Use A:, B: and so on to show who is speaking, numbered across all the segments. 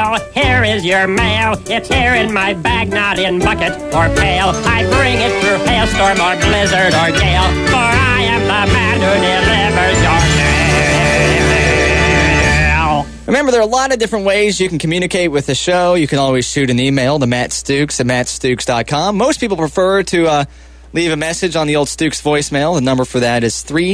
A: hail, here is your mail. It's here in my bag, not in bucket or pail. I bring it through hailstorm or blizzard or gale, for I am the man who delivers your mail.
B: Remember, there are a lot of different ways you can communicate with the show. You can always shoot an email to Matt Stooks at mattstukes.com. Most people prefer to leave a message on the old Stooks voicemail. The number for that is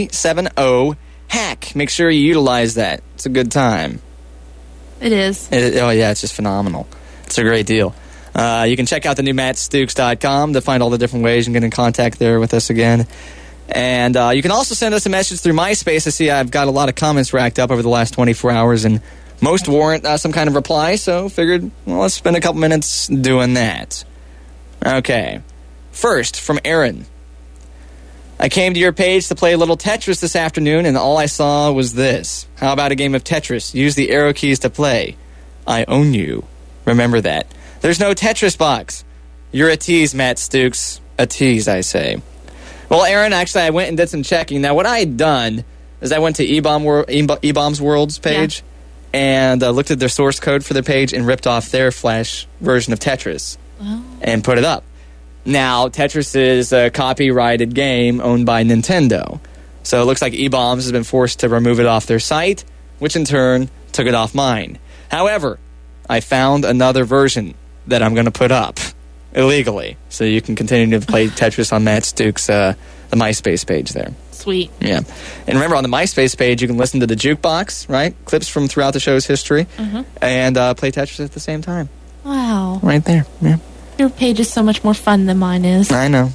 B: 370-HACK. Make sure you utilize that. It's a good time.
C: It is.
B: Oh, yeah, it's just phenomenal. It's a great deal. You can check out the new mattstukes.com to find all the different ways you can get in contact there with us again. And you can also send us a message through MySpace. I see I've got a lot of comments racked up over the last 24 hours, and most warrant some kind of reply, so figured, well, let's spend a couple minutes doing that. Okay. First, from Aaron. I came to your page to play a little Tetris this afternoon, and all I saw was this. How about a game of Tetris? Use the arrow keys to play. I own you. Remember that. There's no Tetris box. You're a tease, Matt Stooks. A tease, I say. Well, Aaron, actually, I went and did some checking. Now, what I had done is I went to eBombs World's page and looked at their source code for their page and ripped off their Flash version of Tetris and put it up. Now, Tetris is a copyrighted game owned by Nintendo. So it looks like eBombs has been forced to remove it off their site, which in turn took it off mine. However, I found another version that I'm going to put up illegally. So you can continue to play Tetris on Matt Stooks, the MySpace page there.
C: Sweet.
B: Yeah. And remember, on the MySpace page, you can listen to the jukebox, right? Clips from throughout the show's history, and play Tetris at the same time.
C: Wow.
B: Right there, yeah.
C: Your page is so much more fun than mine is.
B: I know.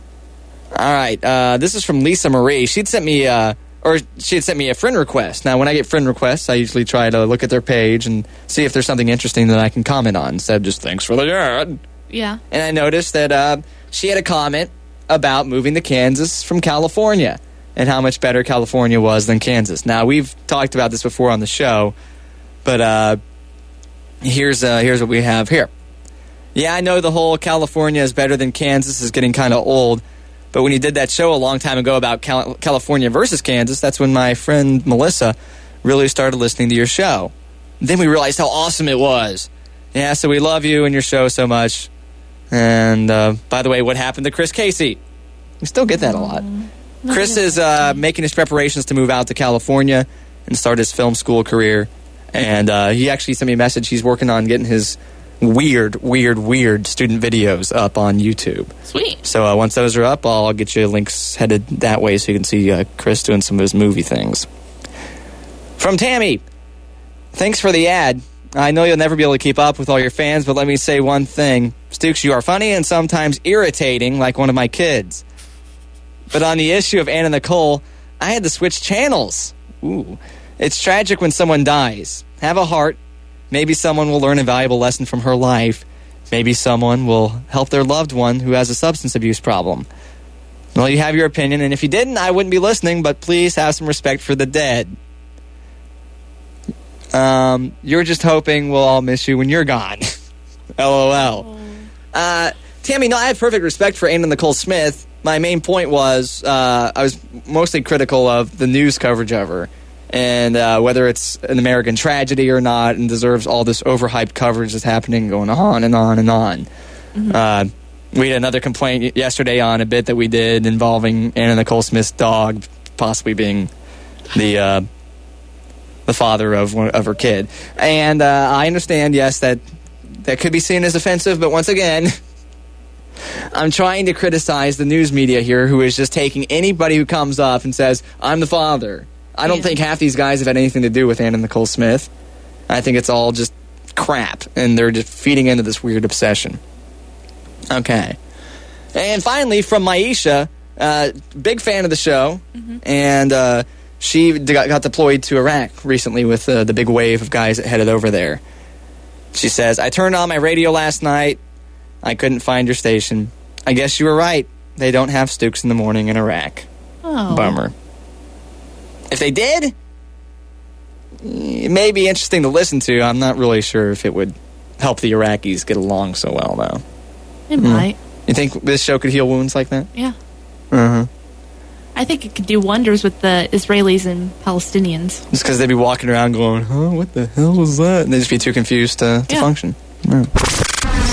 B: All right. This is from Lisa Marie. She had sent me a friend request. Now, when I get friend requests, I usually try to look at their page and see if there's something interesting that I can comment on instead of just thanks for the ad.
C: Yeah.
B: And I noticed that she had a comment about moving to Kansas from California and how much better California was than Kansas. Now, we've talked about this before on the show, but here's what we have here. Yeah, I know the whole California is better than Kansas is getting kind of old, but when you did that show a long time ago about California versus Kansas, that's when my friend Melissa really started listening to your show. Then we realized how awesome it was. Yeah, so we love you and your show so much. And, by the way, what happened to Chris Casey? We still get that a lot. Chris is making his preparations to move out to California and start his film school career. And he actually sent me a message. He's working on getting his weird student videos up on YouTube.
C: Sweet.
B: So once those are up, I'll get you links headed that way so you can see Chris doing some of his movie things. From Tammy, thanks for the ad. I know you'll never be able to keep up with all your fans, but let me say one thing. Stooks, you are funny and sometimes irritating like one of my kids. But on the issue of Anna Nicole, I had to switch channels. Ooh. It's tragic when someone dies. Have a heart. Maybe someone will learn a valuable lesson from her life. Maybe someone will help their loved one who has a substance abuse problem. Well, you have your opinion, and if you didn't, I wouldn't be listening, but please have some respect for the dead. You're just hoping we'll all miss you when you're gone. LOL. Tammy, no, I have perfect respect for Anna Nicole Smith. My main point was I was mostly critical of the news coverage of her. And whether it's an American tragedy or not, and deserves all this overhyped coverage that's happening, going on and on and on. Mm-hmm. We had another complaint yesterday on a bit that we did involving Anna Nicole Smith's dog possibly being the father of her kid. And I understand, yes, that could be seen as offensive, but once again, I'm trying to criticize the news media here, who is just taking anybody who comes up and says, I'm the father. I don't think half these guys have had anything to do with Anna Nicole Smith. I think it's all just crap, and they're just feeding into this weird obsession. Okay. And finally, from Maisha, big fan of the show, and she got deployed to Iraq recently with the big wave of guys that headed over there. She says, I turned on my radio last night. I couldn't find your station. I guess you were right. They don't have Stooks in the morning in Iraq.
C: Oh.
B: Bummer. If they did, it may be interesting to listen to. I'm not really sure if it would help the Iraqis get along so well, though.
C: It might.
B: You think this show could heal wounds like that?
C: Yeah.
B: Uh-huh.
C: I think it could do wonders with the Israelis and Palestinians.
B: Just because they'd be walking around going, huh, what the hell was that? And they'd just be too confused to
C: Yeah.
B: function. Yeah.